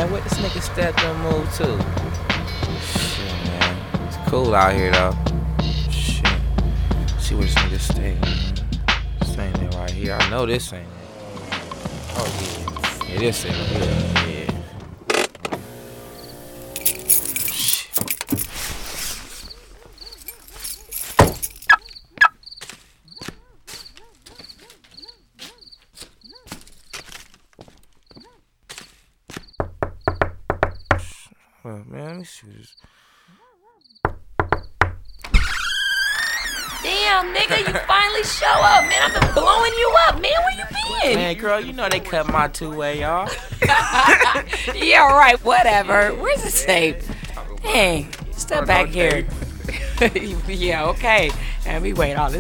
man. What this nigga stepped and move to? Shit, man. It's cool out here, though. Shit. See where this nigga stay. This ain't it right here. I know this ain't it. Oh, yeah. Yeah, this ain't it. Yeah. Well, man, let me see this. Damn, nigga, you finally show up, man. I've been blowing you up, man. Where you been? Man, girl, you know they cut my two-way, y'all. Yeah, right, whatever. Where's the tape? Hey, step back here. Yeah, okay. And we wait all this.